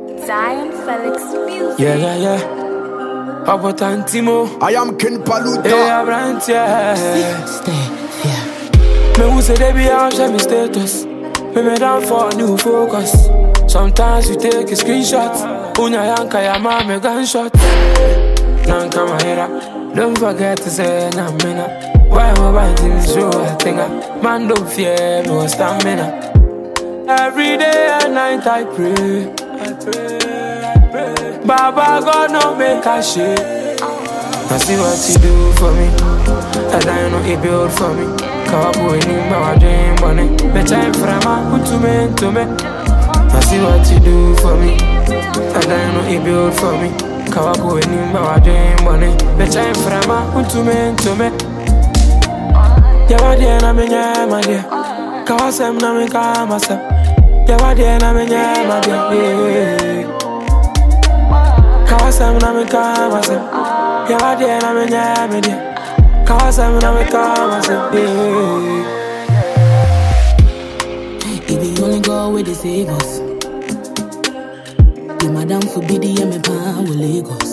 Zion Felix Music. Yeah. Papa Tantimo. I am King Paluta. Yeah, Brant, yeah. Me who say they be out, share me status. Me down for a new focus. Sometimes you take a screenshot. Unya yanka ya mame gunshot. Nanka my head up. Don't forget to say na mina. Why am I writing this show? I think man don't fear no stamina. Every day and night I pray. Baba God no make a shit. I see what you do for me. And I know he build for me. Kawabu in my dream money. Bet I'm from a to me. I see what you do for me. And I know he build for me. Kawabu in my dream money. Bet I'm from a to me. Yawa dia na menya ma dia. Kawasem na me kamasem. Yawa dia na menya ma dia. Kawasem na me kamasem. Yawa dia na menya ma dia. Kawasem na me kamasem. If you only go with the savers, the madam forbid the me pound with Lagos.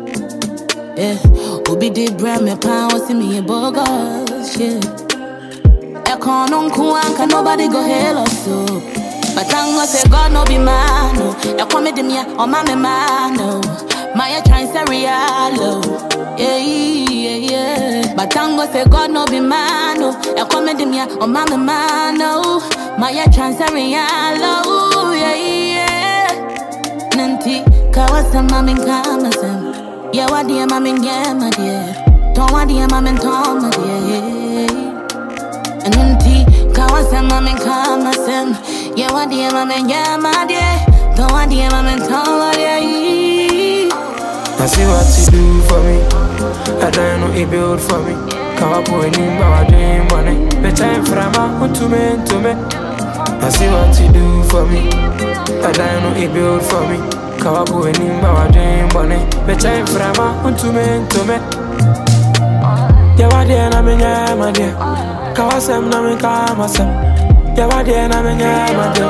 Obi did brand me pound see me a bogus shit. Can't nobody go hell or so. But I'm gonna say God no be man, no. I come with me on my man, no. My trying to real, yeah. But I'm gonna say God no be man, no. I come with me on my man, no. My trying to real, yeah. Nanti kawasam mamin kamasam. Yeah, what dear mamin yeah, my dear. Don't want dear mamin tom, my dear. And unti kawasam mamin kamasam. Yeah, what dear mamin yeah, my dear. Don't want dear mamin tom, my dear. I see what you do for me. And I know he build for me. Kawabu in my dream money. Bet I'm from a to me. I see what you do for me. And I know he build for me. Kawabu in my dream money. Bet I'm from a to me. Yawa dia na menya ma dia. Kawasem na me kamasem. Yawa dia na menya ma dia.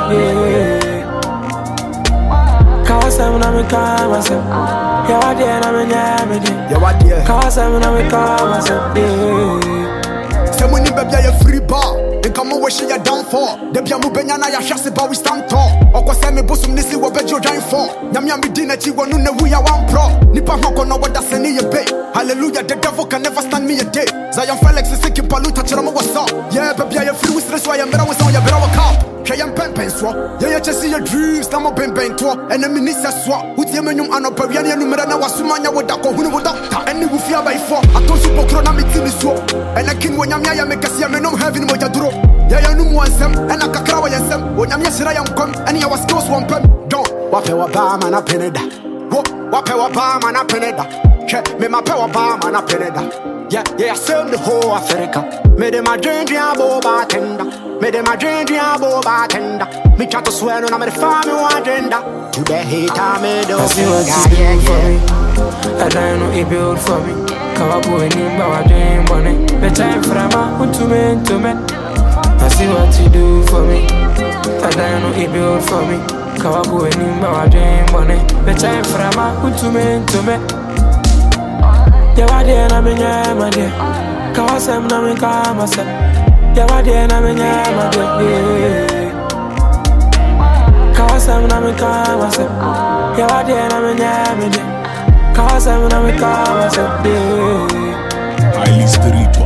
Kawasem na me kamasem. Yawa dia na menya ma dia. Yawa dia. Kawasem na me kamasem. Say money baby ya free bar. Then come on wish you down for. The biamu benya na ya shase ba we stand tall. Oko say me bosom nisi wo bejo join for. Nyamia me di na chi wonu na wu ya wan pro. Nipa hoko no wada sene ye be. Hallelujah, the devil can never stand me a day. Zion Felix is sick in Paluta, Chirama what's up. Yeah, baby, I am free with this, why I'm better with on your better cup. Kayam pen swap. Yeah, just see your dreams, Namo Ben to. And the minister swap. With the menum and Operian Numerana was Sumania with Dako, who would doctor. And you will fear by four. I told you Pocrona meeting swap. And I king when Yamia make a see a menum having what you draw. Yeah, you know one sem, and I cakrawa yasem. When Yamia Sirayam come, and you was close one pen. Don't. Wapewa Bam and a peneda. Wapewa Bam and a peneda. Me my power bomb and a peneda. Yeah, I sell the whole Africa. Me de my drink bo bartender. Me de my drink bo bartender. Me try to swear no, I'm the farm agenda. To the hater me do. I see what you do for me. And I know he build for me. Kawabu in my dream money. Bet I'm from a to me. I see what you do for me. And I know he build for me. Kawabu in my dream money. Bet I'm from a to me. Yawa dia na menya ma dia. Kawasem na me kamasem. Yawa dia na menya ma dia. Kawasem na me kamasem. Yawa dia na menya ma dia. Kawasem na me kamasem. Highly spiritual.